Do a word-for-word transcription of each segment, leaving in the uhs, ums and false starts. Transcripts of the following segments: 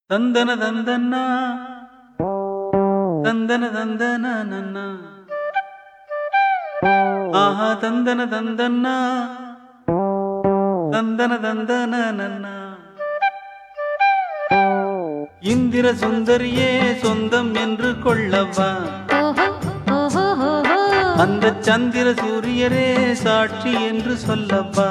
தந்தன தந்தன்னா தந்தன தந்தன நன்னா ஆஹா தந்தன தந்தன்னா தந்தன தந்தன நன்னா இந்திர சுந்தரியே சொந்தம் என்று கொள்ளவா அந்த சந்திர சூரியரே சாட்சி என்று சொல்லவா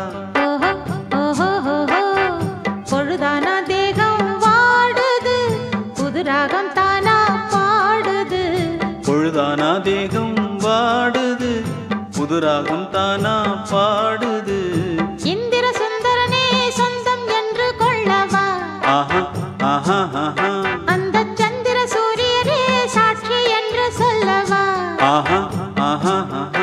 பொழுதானா தேகம் வாடுது புதுராகம் தானா பாடுது பொழுதானா தேகம் வாடுது புதுராகம் தானா பாடுது இந்திர சுந்தரனே சொந்தம் என்று கொள்ளவா ஆஹா ஆஹா ஆஹா அந்த சந்திர சூரியரே சாட்சி என்று சொல்லவா ஆஹா ஆஹா ஆஹா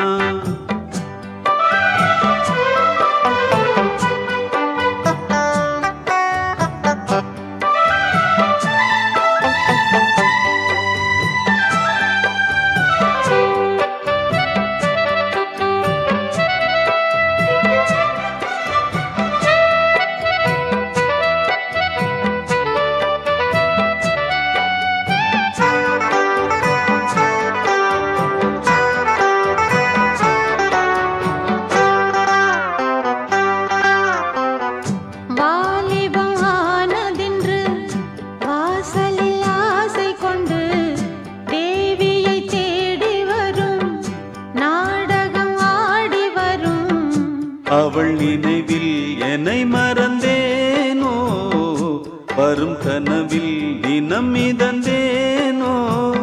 அவள் நினைவில் என்னை மறந்தேனோ வரும் கனவில் தினம் மிதந்தேனோ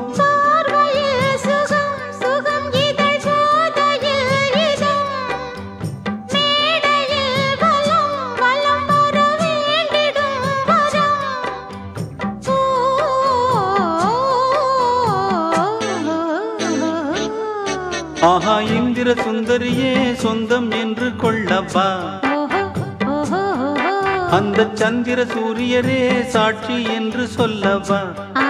ஆஹா இந்திர சுந்தரியே சொந்தம் என்று கொள்ளவா அந்த சந்திர சூரியரே சாட்சி என்று சொல்லவா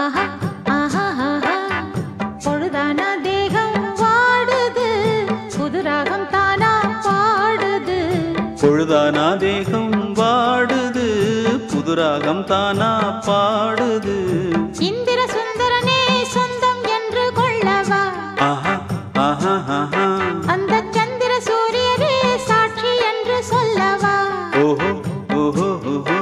பொழுதானா தேகம் வாடுது புதுராகம் தானா பாடுது பொழுதானா தேகம் வாடுது புதுராகம் தானா பாடுது இந்திர சுந்தரனே சொந்தம் என்று கொள்ளவா ஆஹா ஆஹா ஆஹா அந்த சந்திர சூரியரே சாட்சி என்று சொல்லவா ஓஹோ ஓஹோ ஓஹோ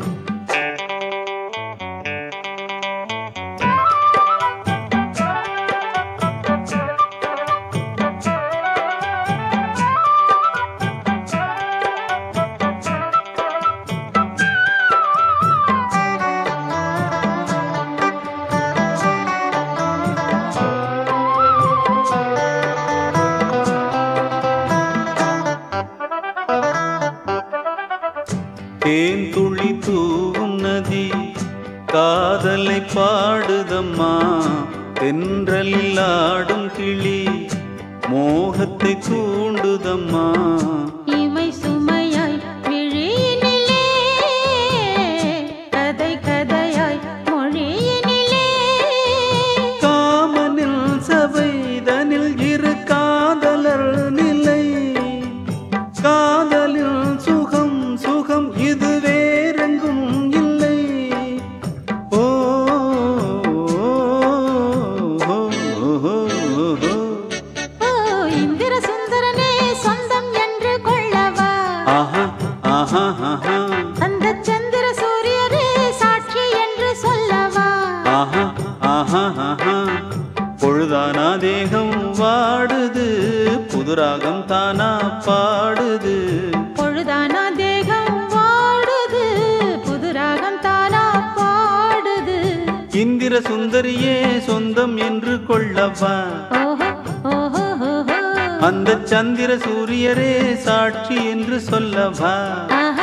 தேன் துளி தூவும் நதி காதலை பாடுதம்மா தென்றலில் ஆடும் கிளி மோகத்தை தூண்டுதம்மா இமை சுமையாய் விழியினிலே கதை கதையாய் மொழியினிலே காமனில் சபைதனில் இரு காதலர் நிலை காதலில் சுகம் சுகம் இது வேறெங்கும் இல்லை ஓ ஓ இந்திர சுந்தரனே சொந்தம் என்று கொள்ளவா ஆஹா ஆஹா ஆஹா அந்த சந்திர சூரியரே சாட்சி என்று சொல்லவா ஆஹா ஆஹா ஆஹா பொழுதானா தேகம் வாடுது புதுராகம் தானா பாடுது பொழுதானா தேகம் வாடுது புதுராகம் தானா பாடுது இந்திர சுந்தரியே சொந்தம் என்று கொள்ளவா ஓஹோ ஓஹோ ஓஹோ அந்த சந்திர சூரியரே சாட்சி என்று சொல்லவா ஆஹா